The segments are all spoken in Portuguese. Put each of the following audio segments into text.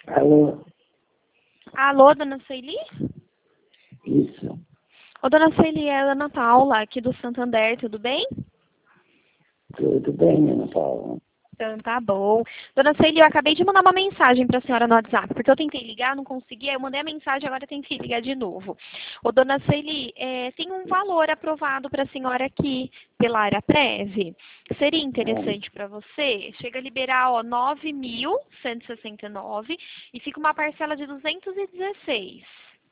Alô? Alô, dona Sueli? Isso. Ô, dona Sueli, é a Ana Paula, aqui do Santander, tudo bem? Tudo bem, Ana Paula? Então, tá bom. Dona Sueli, eu acabei de mandar uma mensagem para a senhora no WhatsApp, porque eu tentei ligar, não consegui, aí eu mandei a mensagem, agora eu tenho que ligar de novo. Ô, dona Sueli, tem um valor aprovado para a senhora aqui pela Araprev. Seria interessante para você? Chega a liberar, ó, 9.169 e fica uma parcela de 216.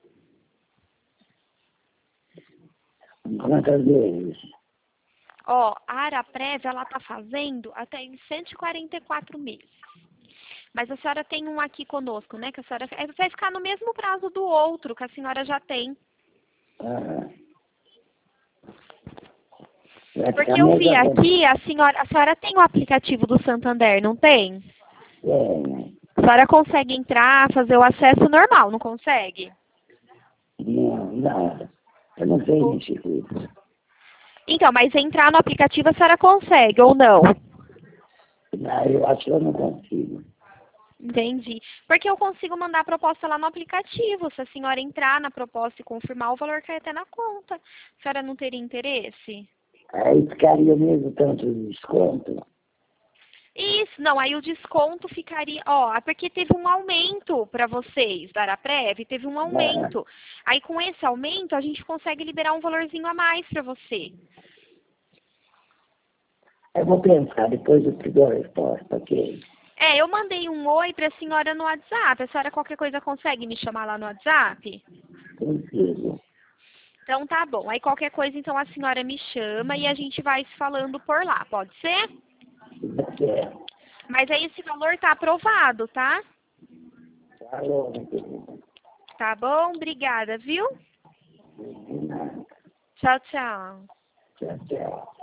Quantas vezes? Ó, a Araprev, ela tá fazendo até em 144 meses. Mas a senhora tem um aqui conosco, né? Que a senhora vai ficar no mesmo prazo do outro que a senhora já tem. Ah, vai ficar Porque eu mês vi a mês. aqui, a senhora tem o aplicativo do Santander, não tem? Tem. A senhora consegue entrar, fazer o acesso normal, não consegue? Não, nada. Eu não sei mexer com isso. Então, mas entrar no aplicativo a senhora consegue ou não? Não, eu acho que eu não consigo. Entendi. Porque eu consigo mandar a proposta lá no aplicativo. Se a senhora entrar na proposta e confirmar, o valor cai até na conta. A senhora não teria interesse? Aí ficaria mesmo tanto de desconto. Isso, não, aí o desconto ficaria, ó, é porque teve um aumento para vocês da Araprev, teve um Ah, aumento. Aí com esse aumento a gente consegue liberar um valorzinho a mais para você. eu vou pensar, depois eu te dou a resposta, ok? Eu mandei um oi para a senhora no WhatsApp. A senhora qualquer coisa consegue me chamar lá no WhatsApp? Consigo. Então tá bom. Aí qualquer coisa então a senhora me chama e a gente vai se falando por lá, pode ser? Você. Mas aí esse valor tá aprovado, tá? Alô, meu querido. Tá bom? Obrigada, viu? De nada. Tchau, tchau. Tchau, tchau.